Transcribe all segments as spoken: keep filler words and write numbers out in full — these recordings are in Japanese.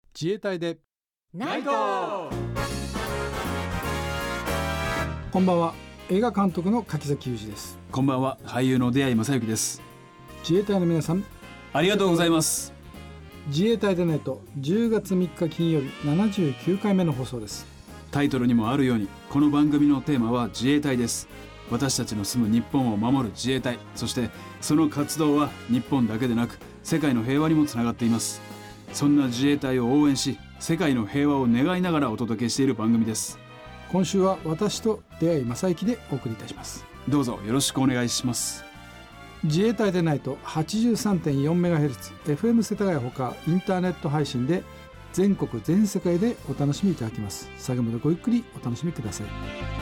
自衛隊でナイト。 こんばんは。映画監督の柿崎裕二です。 こんばんは。俳優の出会い正幸です。 自衛隊の皆さん、 ありがとうございます。 自衛隊でないとじゅうがつみっか金曜日ななじゅうきゅうかいめの放送です。 タイトルにもあるように、この番組のテーマは自衛隊です。私たちの住む日本を守る自衛隊、そしてその活動は日本だけでなく世界の平和にもつながっています。そんな自衛隊を応援し、世界の平和を願いながらお届けしている番組です。 今週は私と出会い正幸でお送りいたします。 どうぞよろしくお願いします。 自衛隊でないと はちじゅうさんてんよんメガヘルツ、エフエム 世田谷ほかインターネット配信で全国全世界でお楽しみいただけます。最後までごゆっくりお楽しみください。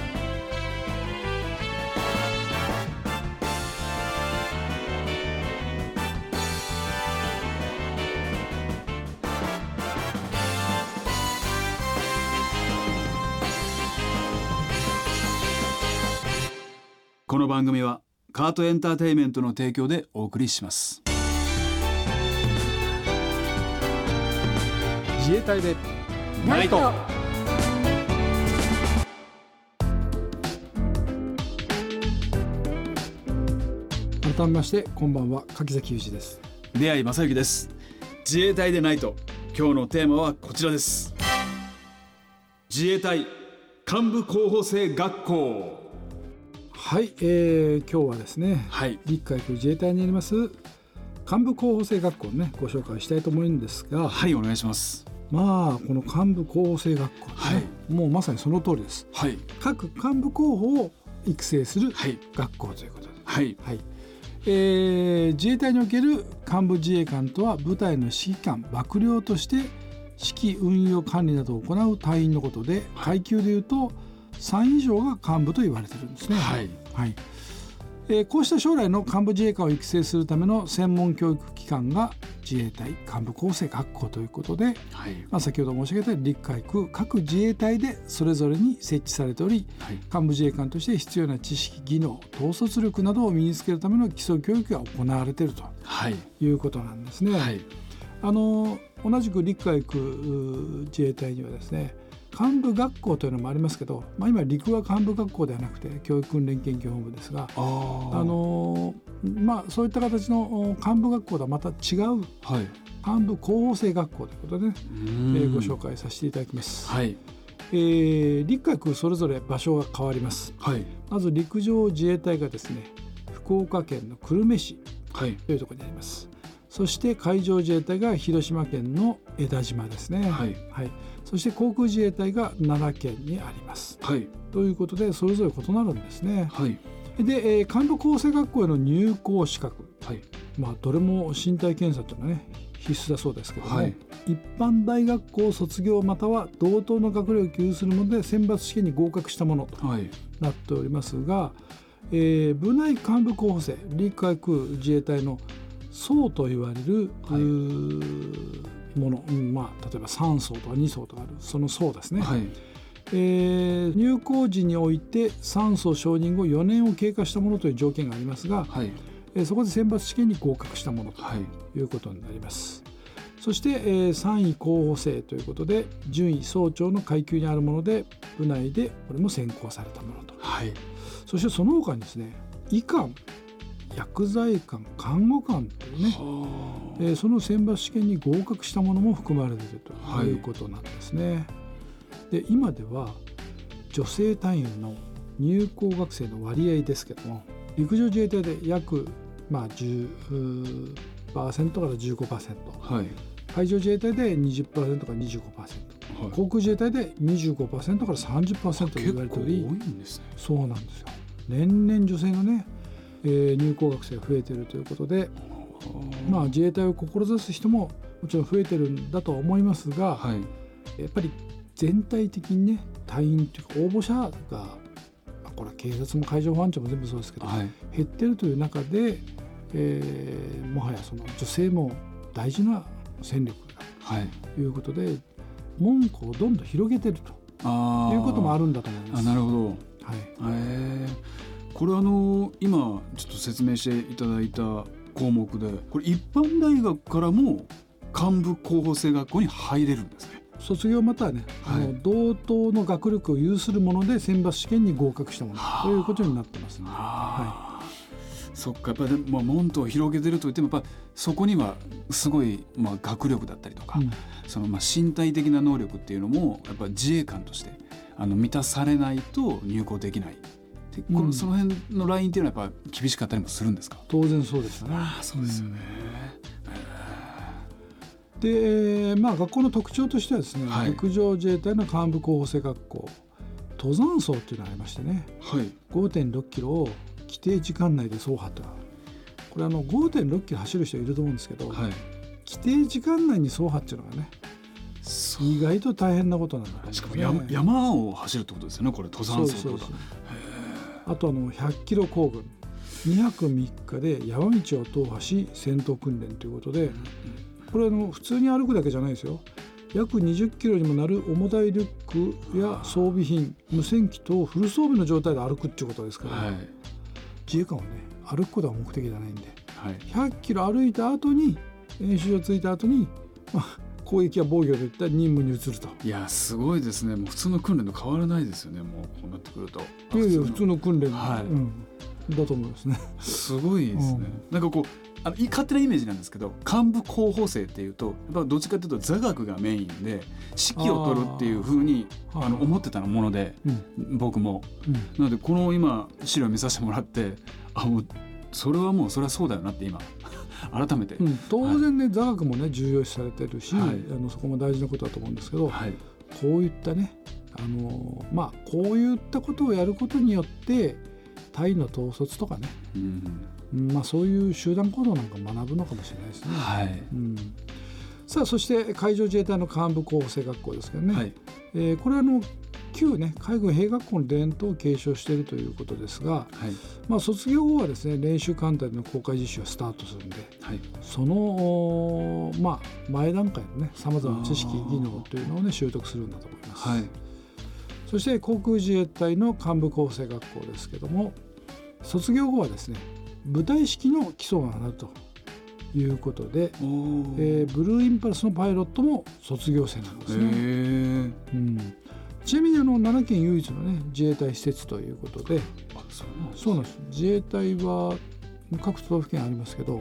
この番組はカートエンターテイメントの提供でお送りします。 自衛隊でナイト。 改めましてこんばんは、柿崎裕二です。 出会い正幸です。自衛隊でないと、今日のテーマはこちらです。自衛隊幹部候補生学校。 はい、えー、今日はですね、 はい、 陸海空自衛隊にあります幹部候補生学校をね、ご紹介したいと思うんですが、 はい、お願いします。 まあこの幹部候補生学校、ね、はい、もうまさにその通りです。 はい、 各幹部候補を育成する学校ということで、 はいはい、えー、自衛隊における幹部自衛官とは部隊の指揮官、幕僚として指揮運用管理などを行う隊員のことで、階級でいうとさん以上が幹部と言われているんですね。 はいはい、えー、こうした将来の幹部自衛官を育成するための専門教育機関が自衛隊幹部候補生学校ということで、 はい、 まあ、先ほど申し上げた陸海空各自衛隊でそれぞれに設置されており、はい、幹部自衛官として必要な知識、技能、統率力などを身につけるための基礎教育が行われているということなんですね。はい、あの同じく陸海空自衛隊にはですね、幹部学校というのもありますけど、まあ、今陸は幹部学校ではなくて教育訓練研究本部ですが、あの、まあ、そういった形の幹部学校とはまた違う、はい、幹部候補生学校ということで、ね、えー、ご紹介させていただきます。はい、えー、陸海空それぞれ場所が変わります。はい、まず陸上自衛隊がですね、福岡県の久留米市というところにあります。はい、そして海上自衛隊が広島県の江田島ですね。はいはい、そして航空自衛隊が奈良県にあります。はい、ということでそれぞれ異なるんですね。はい、で、えー、幹部候補生学校への入校資格、はい、まあ、どれも身体検査というのはね必須だそうですけども、はい、一般大学校卒業または同等の学力を有するもので選抜試験に合格したものとなっておりますが、はい、えー、部内幹部候補生、陸海空自衛隊の層と言われる、はい、もの、うん、まあ、例えばさん層とかに層とかあるその層ですね。はい、えー、入校時においてさん層承認後よねんを経過したものという条件がありますが、はい、えー、そこで選抜試験に合格したものということになります。はい、そして、えー、さんい候補生ということで準尉総長の階級にあるもので部内でこれも選考されたものと。はい、そしてその他にですね、医官、薬剤官、看護官というね、えー、その選抜試験に合格したものも含まれているということなんですね。はい、で今では女性隊員の入校学生の割合ですけども、陸上自衛隊で約、まあ、じゅっパーセント から じゅうごパーセント、はい、海上自衛隊で にじゅっパーセント から にじゅうごパーセント、はい、航空自衛隊で にじゅうごパーセント から さんじゅっパーセント と言われており、 結構多いんですね。 そうなんですよ。年々女性のね、えー、入校学生が増えているということで、まあ、自衛隊を志す人ももちろん増えてるんだとは思いますが、はい、やっぱり全体的にね、隊員というか応募者が、これは警察も海上保安庁も全部そうですけど、はい、減ってるという中で、えー、もはやその女性も大事な戦力だということで、はい、門戸をどんどん広げてるということもあるんだと思います。 あ、なるほど。 はい、 えー、これあの今ちょっと説明していただいた項目で、これ一般大学からも幹部候補生学校に入れるんですね。 卒業またはね、はい、あの同等の学力を有するもので選抜試験に合格したものということになってますね。はい、 そっか、やっぱり、ね、まあ、門戸を広げてるといってもやっぱそこにはすごい、まあ、学力だったりとか、うん、そのまあ身体的な能力っていうのもやっぱり自衛官としてあの満たされないと入校できない。でこの、うん、その辺のラインっていうのはやっぱ厳しかったりもするんですか？ 当然そうですよね。 あ、そうですよね。 で、まあ、学校の特徴としてはですね、はい、陸上自衛隊の幹部候補生学校登山走っていうのがありましてね、はい、ごてんろっキロを規定時間内で走破というのは、これあの ごてんろっキロ走る人いると思うんですけど、はい、規定時間内に走破っていうのがね意外と大変なことなんだ、ね、 しかも 山, 山を走るってことですよね、これ登山走ってこと。そうそうそう。 あとあのひゃっキロ行軍にはくみっかで山道を踏破し戦闘訓練ということで、うんうん、これあの普通に歩くだけじゃないですよ。約にじゅっキロにもなる重たいリュックや装備品、無線機とフル装備の状態で歩くっていうことですから、はい、自衛官はね歩くことが目的じゃないんで、はい、ひゃっキロ歩いた後に演習をついた後に、まあ、攻撃や防御といった任務に移ると。 いやすごいですね。もう普通の訓練と変わらないですよね。もうこうなってくるといやいや普通の訓練、はい、うん、だと思いますね。 すごいですね、うん、なんかこうあの勝手なイメージなんですけど、幹部候補生っていうとやっぱどっちかというと座学がメインで指揮を取るっていう風にああの思ってたもので、うん、僕も、うん、なのでこの今資料を見させてもらって、あもうそれはもうそれはそうだよなって今改めて、うん、 当然ね、はい、座学もね重要視されてるし、はい、あのそこも大事なことだと思うんですけど、はい、こういったねあのまあこういったことをやることによって隊の統率とかね、うんまあ、そういう集団行動なんか学ぶのかもしれないですね、はいうん、さあそして海上自衛隊の幹部候補生学校ですけどね、はいえー、これはあの旧、ね、海軍兵学校の伝統を継承しているということですが、はいまあ、卒業後はですね練習艦隊での公開実習がスタートするんで、はい、その、まあ、前段階のねさまざまな知識技能というのを、ね、習得するんだと思います、はい、そして航空自衛隊の幹部候補生学校ですけども、卒業後はですね部隊式の基礎が学ぶということで、えー、ブルーインパルスのパイロットも卒業生なんですね、うん、ちなみにあの奈良県唯一の、ね、自衛隊施設ということで、あ、そうなんです。自衛隊は各都道府県ありますけど、はい、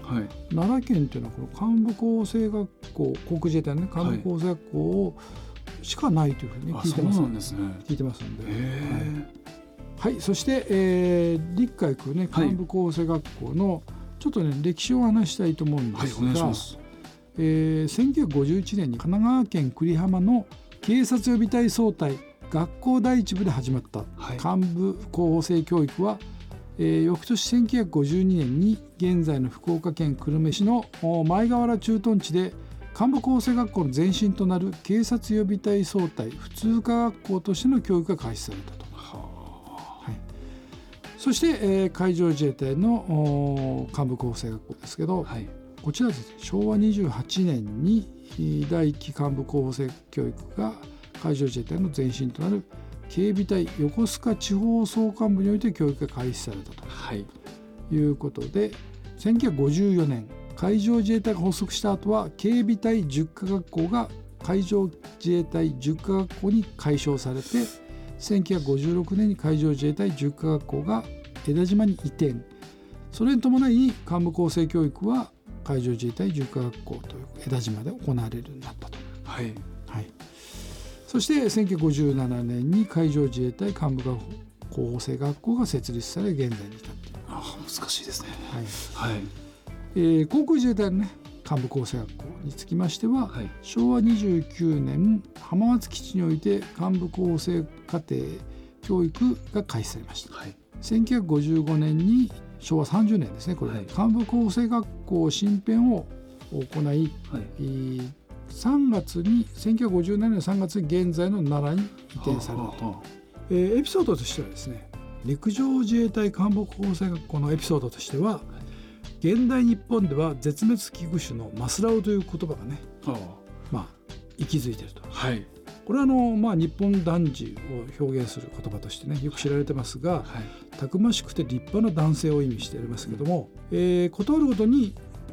奈良県というのはこの幹部候補生学校、航空自衛隊の、ね、幹部候補生学校をしかないというふうに、ね、聞いてます。そうなんですね。聞いてますので、はいはい、そして、えー、陸海空、ね、幹部候補生学校の、はい、ちょっとね歴史を話したいと思うんですが、はい、お願いします。えー、せんきゅうひゃくごじゅういちねんに神奈川県久里浜の警察予備隊総隊学校第一部で始まった幹部候補生教育は、えー、翌年せんきゅうひゃくごじゅうにねんに現在の福岡県久留米市の前河原駐屯地で幹部候補生学校の前身となる警察予備隊総隊普通科学校としての教育が開始されたと。はい、そして、えー、海上自衛隊の幹部候補生学校ですけど、はい、こちらですね、しょうわにじゅうはちねんに第一期幹部候補生教育が海上自衛隊の前身となる警備隊横須賀地方総監部において教育が開始されたと、はい、いうことで、せんきゅうひゃくごじゅうよねん海上自衛隊が発足した後は警備隊塾科学校が海上自衛隊塾科学校に改称されて、せんきゅうひゃくごじゅうろくねんに海上自衛隊塾科学校が江田島に移転。それに伴い幹部候補生教育は海上自衛隊塾科学校という江田島で行われるようになったと、はいはい、そしてせんきゅうひゃくごじゅうななねんに海上自衛隊幹部候補生学校が設立され現在に至っている。 あ、難しいですね、 はいはいえー、航空自衛隊の、ね、幹部候補生学校につきましては、はい、しょうわにじゅうきゅうねん浜松基地において幹部候補生課程教育が開始されました、はい、せんきゅうひゃくごじゅうごねんにしょうわさんじゅうねんですね、これ、はい、幹部候補生学校新編を行い、はいえー、さんがつにせんきゅうひゃくごじゅうななねんのさんがつに現在の奈良に移転されたと、はあはあえー、エピソードとしてはですね、陸上自衛隊幹部候補生学校のエピソードとしては、現代日本では絶滅危惧種のマスラオという言葉がね、はあまあ、息づいていると、はい、これはあの、まあ、日本男児を表現する言葉としてねよく知られてますが、はい、たくましくて立派な男性を意味しておりますけども、えー、ことあるごとに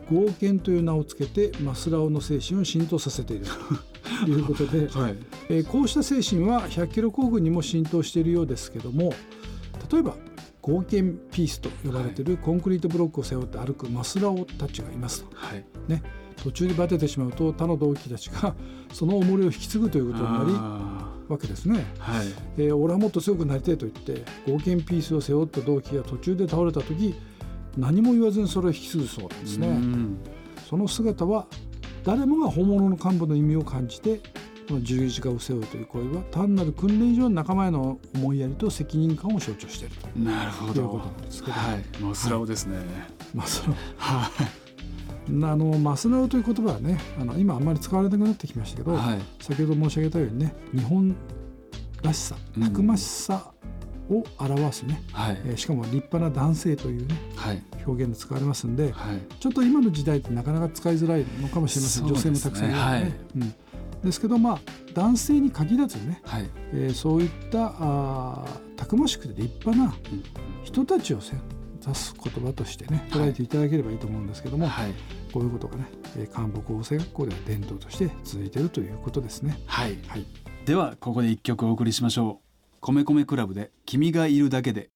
剛健という名をつけてマスラオの精神を浸透させているということで、はいえー、こうした精神はひゃっキロ行軍にも浸透しているようですけども、例えば剛健ピースと呼ばれているコンクリートブロックを背負って歩くマスラオたちがいますと、はいね、途中でバテてしまうと他の同期たちがその重りを引き継ぐということになりわけですね、はいえー、俺はもっと強くなりたいと言って剛健ピースを背負った同期が途中で倒れた時、何も言わずにそれを引き継ぐそうなんですね。うんその姿は誰もが本物の幹部の意味を感じて、この十字架を背負うという行為は単なる訓練以上の仲間への思いやりと責任感を象徴しているとなるほどいうことなんですけど、 はい、マスラオですね、はい、 マスラオあのマスラオという言葉はね、あの今あんまり使われなくなってきましたけど、はい、先ほど申し上げたようにね、日本らしさ、たくましさを表すね、はいえー、しかも立派な男性というね、はい、表現で使われますんで、はい、ちょっと今の時代ってなかなか使いづらいのかもしれません、ね、女性もたくさんいるので、ねはいうんですけど、まあ、男性に限らずね、はいえー、そういったあたくましくて立派な人たちを指す言葉としてね捉えていただければいいと思うんですけども、はい、こういうことがね幹部候補生学校では伝統として続いているということですね、 はいはい、ではここで一曲お送りしましょう。米米クラブで君がいるだけで。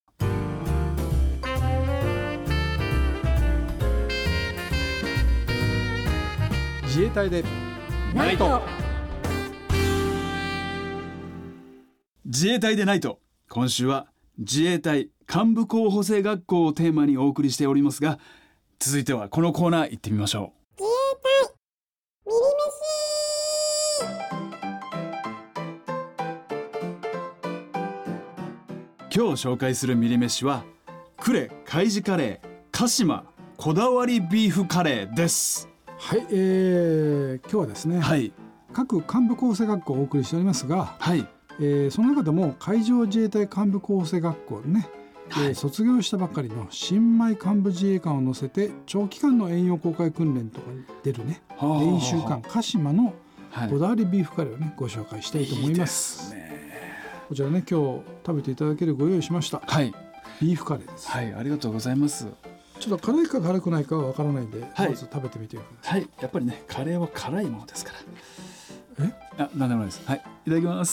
自衛隊でナイト。 自衛隊でナイト。今週は自衛隊幹部候補生学校をテーマにお送りしておりますが、続いてはこのコーナー行ってみましょう。 自衛隊ミリ飯。今日紹介するミリ飯は呉海事カレー鹿島こだわりビーフカレーです。 はい、えー、今日はですね、はい、各幹部候補生学校をお送りしておりますが、はいえー、その中でも海上自衛隊幹部候補生学校ね、はいえー、卒業したばっかりの新米幹部自衛官を乗せて長期間の遠洋航海訓練とかに出るね、はあ、練習艦鹿島のこだわりビーフカレーをねご紹介したいと思います。いいですね。こちらね今日食べていただけるご用意しました、はい、ビーフカレーです。 はい、ありがとうございます。 ちょっと辛いか辛くないかは分からないんで、はい、まず食べてみてください。 はい、やっぱりねカレーは辛いものですから。 えあ、なんでもないです。はい、いただきます。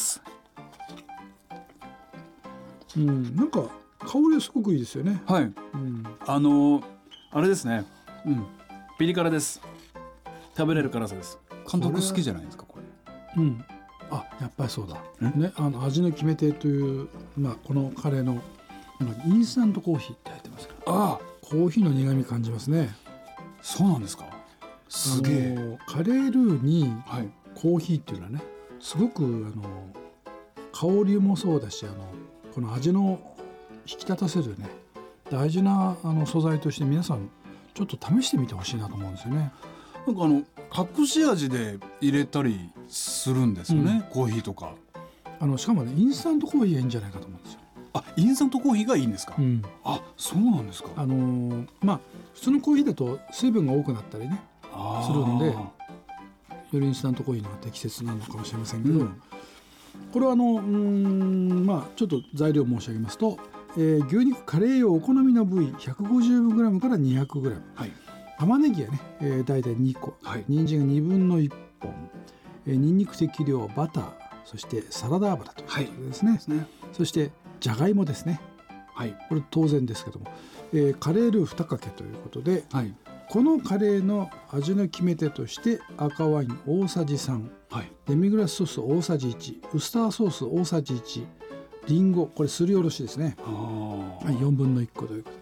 うん、なんか香りはすごくいいですよね。 はい、うん、あのあれですね、うん、ピリ辛です。食べれる辛さです。監督好きじゃないですかこれ。 うん、あ、やっぱりそうだね。あの味の決め手という、まあ、このカレーのインスタントコーヒーって入ってますから、ああコーヒーの苦味感じますね。 そうなんですか。すげえ。 カレールーにコーヒーっていうのはね、すごくあの香りもそうだし、あのこの味の引き立たせるね大事なあの素材として皆さんちょっと試してみてほしいなと思うんですよね。 なんかあの隠し味で入れたりするんですよね、うん、コーヒーとか。 あのしかもねインスタントコーヒーがいいんじゃないかと思うんですよ。 あ、インスタントコーヒーがいいんですか、うん、あ、そうなんですか。 あのー、まあ普通のコーヒーだと水分が多くなったりねするんで、よりインスタントコーヒーのが適切なのかもしれませんけど、うん、これはあのうーんまあちょっと材料申し上げますと、えー、牛肉カレー用お好みの部位 ひゃくごじゅうグラム からにひゃくグラム、はい、玉ねぎはね、えー、大体にこ、はい、人参がにぶんのいっぽん、えー、にんにく適量バター、そしてサラダ油ということですね、はい、ですね。そしてじゃがいもですね、はい、これ当然ですけども、えー、カレールーにかけということで、はい、このカレーの味の決め手として赤ワイン大さじさん、はい、デミグラスソース大さじいち、ウスターソース大さじいち、リンゴこれすりおろしですね、はい、よんぶんのいっこということ、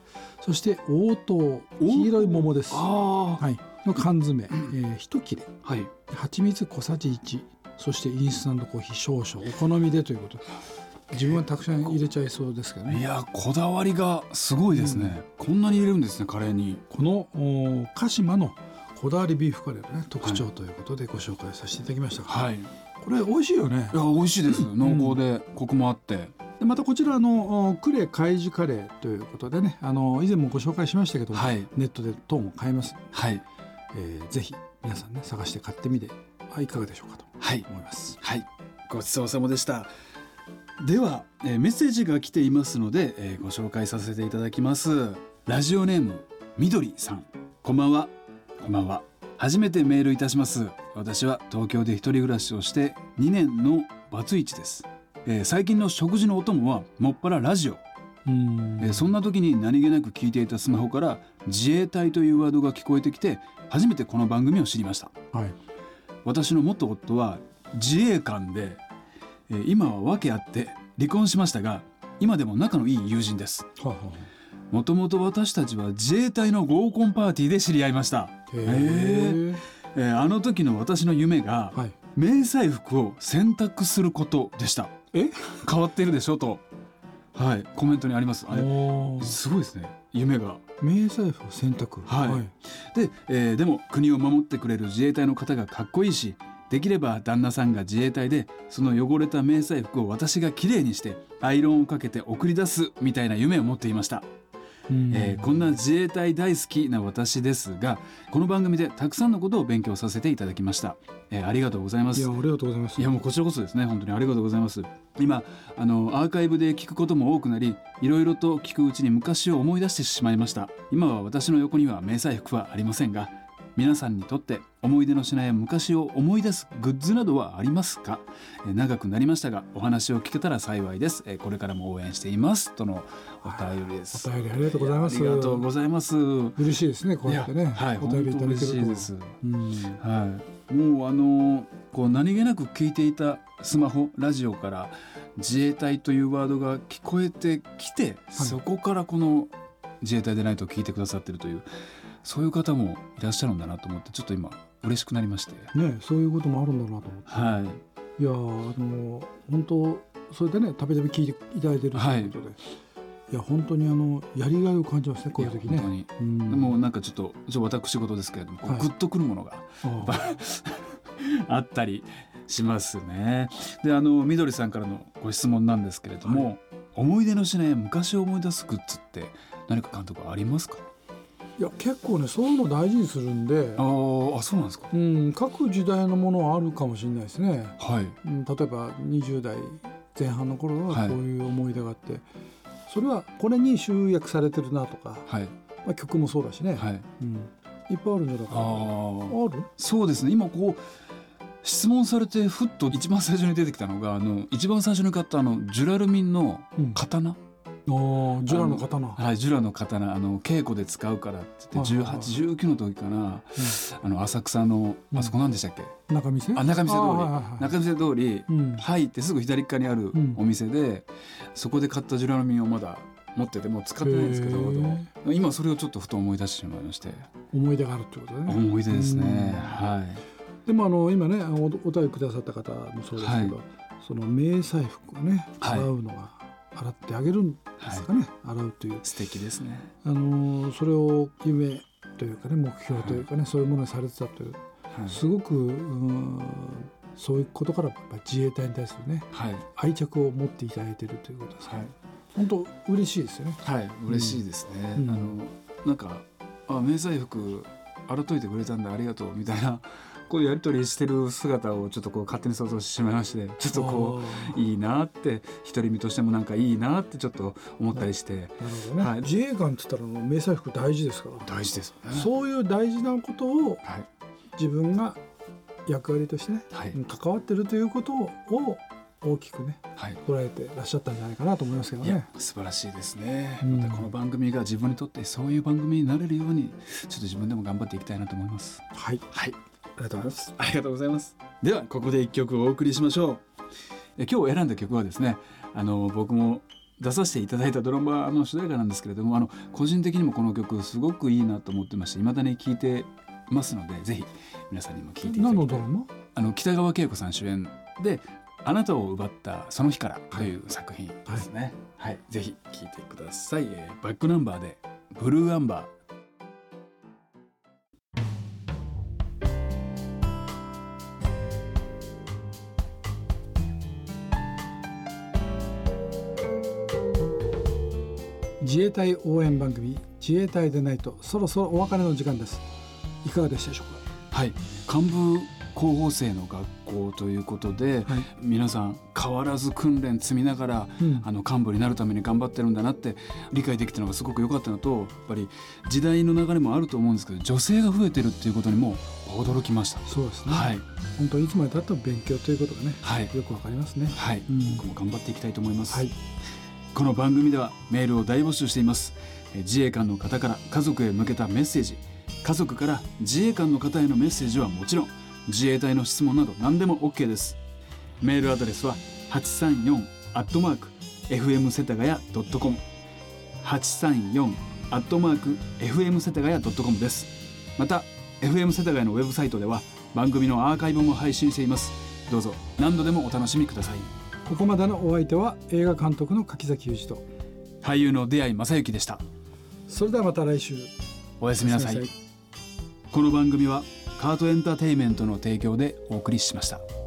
そして黄桃黄色い桃です、はい、の缶詰、えー、いち切れ、はい、蜂蜜小さじいち、そしてインスタントコーヒー少々お好みでということで、自分はたくさん入れちゃいそうですけどね。 いやこだわりがすごいですね、うん、こんなに入れるんですねカレーに。 この鹿島のこだわりビーフカレーの、ね、特徴ということでご紹介させていただきましたが、はい、これ美味しいよね。 いや美味しいです、うん、濃厚でコクもあって、 でまたこちらの呉海事カレーということでね、あの以前もご紹介しましたけども、はい、ネットで等も買えます、はいえー、ぜひ皆さんね探して買ってみていかがでしょうかと思います、 はいはい、ごちそうさまでした。では、えー、メッセージが来ていますので、えー、ご紹介させていただきます。ラジオネームみどりさん、こんばんは。 こんばんは。初めてメールいたします。私は東京で一人暮らしをしてにねんのバツイチです、えー、最近の食事のお供はもっぱらラジオ。うーん、えー、そんな時に何気なく聞いていたスマホから自衛隊というワードが聞こえてきて、初めてこの番組を知りました、はい、私の元夫は自衛官で、えー、今は訳あって離婚しましたが、今でも仲のいい友人です。もともと私たちは自衛隊の合コンパーティーで知り合いました。へー、えー、あの時の私の夢が、はい、迷彩服を選択することでした。え変わってるでしょと、はい、コメントにあります。あれすごいですね、夢が迷彩服を選択、 はいはい、で、えー、でも国を守ってくれる自衛隊の方がかっこいいし、できれば旦那さんが自衛隊でその汚れた迷彩服を私がきれいにしてアイロンをかけて送り出すみたいな夢を持っていました。えー、こんな自衛隊大好きな私ですが、この番組でたくさんのことを勉強させていただきました、えー、ありがとうございます。 いや、ありがとうございます。 いや、もうこちらこそですね、本当にありがとうございます。今あのアーカイブで聞くことも多くなり、いろいろと聞くうちに昔を思い出してしまいました。今は私の横には迷彩服はありませんが、皆さんにとって思い出の品や昔を思い出すグッズなどはありますか？えー、長くなりましたがお話を聞けたら幸いです。えー、これからも応援していますとのお便りです。 お便りありがとうございます。 ありがとうございます。 嬉しいですね、こうやってね、 はい、 お便りいただけると。 嬉しいです、うん、はい、もうあのこう何気なく聞いていたスマホラジオから自衛隊というワードが聞こえてきて、はい、そこからこの自衛隊でないと聞いてくださってるという、そういう方もいらっしゃるんだなと思って、ちょっと今嬉しくなりましてね。そういうこともあるんだなと思って、はい、いやあの本当それでね、たびたび聞いていただいているということで、はい、いや本当にあのやりがいを感じますね、こういう時ね。本当に、うん、でもなんかちょっとちょ私事ですけれども、はい、グッとくるものがあったりしますね。で、あのみどりさんからのご質問なんですけれども、はい、思い出の品や昔を思い出すグッズって何か監督ありますか？いや、結構ね、そういうの大事にするんで。ああ、そうなんですか。うん、各時代のものはあるかもしれないですね。はい、うん、例えばにじゅう代前半の頃はこういう思い出があって、はい、それはこれに集約されてるなとか、はい、まあ、曲もそうだしね、はい、うん、いっぱいあるんじゃないかな。あある？そうですね、今こう質問されてふっと一番最初に出てきたのが、あの一番最初に買ったあのジュラルミンの刀、うん、おジュラの刀、はい、ジュラの刀、あの稽古で使うからって言ってじゅうはち、じゅうきゅうの時かな、うん、あの浅草のあそこなんでしたっけ、うん、中見世、あ中見世通り、はいはいはい、中見世通り、うん、入ってすぐ左側にあるお店で、うん、そこで買ったジュラルミンをまだ持ってて、もう使ってないんですけど、今それをちょっとふと思い出してしまいまして。思い出があるってことね。思い出ですね、はい。でもあの今ね、お便りくださった方もそうですけど、はい、その迷彩服をね洗うのが、はい、洗ってあげるんですかね、はい、洗うという素敵ですね。あのそれを夢というかね、目標というかね、はい、そういうものにされてたという、はい、すごく、うん、そういうことからやっぱ自衛隊に対するね、はい、愛着を持っていただいているということですね、はい、本当嬉しいですよね。はい、嬉しいですね、うん、あのなんかあ迷彩服洗っといてくれたんだありがとうみたいな、こうやり取りしてる姿をちょっとこう勝手に想像してしまいまして、ちょっとこういいなって、独り身としてもなんかいいなってちょっと思ったりして。なるほどね、はい、自衛官って言ったら迷彩服大事ですから。大事ですよね。そういう大事なことを自分が役割としてね、はい、関わってるということを大きくね、はい、捉えてらっしゃったんじゃないかなと思いますけどね。いや素晴らしいですね、うん、またこの番組が自分にとってそういう番組になれるようにちょっと自分でも頑張っていきたいなと思います。はい、はい、ありがとうございます。ありがとうございます。ではここで一曲お送りしましょう。え今日選んだ曲はですね、あの僕も出させていただいたドラマの主題歌なんですけれども、あの個人的にもこの曲すごくいいなと思ってまして、未だに聴いてますので、ぜひ皆さんにも聴いていただきたい。何のドラマ？あの北川景子さん主演であなたを奪ったその日からという作品ですね、はいはい、ぜひ聴いてください。えー、バックナンバーでブルーアンバー。自衛隊応援番組自衛隊でないと、そろそろお別れの時間です。いかがでしたでしょうか。はい、幹部候補生の学校ということで、はい、皆さん変わらず訓練積みながら、うん、あの幹部になるために頑張ってるんだなって理解できたのがすごく良かったのと、やっぱり時代の流れもあると思うんですけど、女性が増えてるっていうことにも驚きました。 そうですね、 はい、 本当にいつまでたっても勉強ということがね、はい、よくわかりますね。 はい、うん、僕も頑張っていきたいと思います。はい、この番組ではメールを大募集しています。自衛官の方から家族へ向けたメッセージ、家族から自衛官の方へのメッセージはもちろん、自衛隊の質問など何でも OK です。メールアドレスははちさんよんアットマークエフエムせたがやドットコム はちさんよんアットマークエフエムせたがやドットコム です。また エフエム 世田谷のウェブサイトでは番組のアーカイブも配信しています。どうぞ何度でもお楽しみください。 ここまでのお相手は映画監督の柿崎裕二と俳優の出会正幸でした。 それではまた来週、 おやすみなさい。この番組はカートエンターテイメントの提供でお送りしました。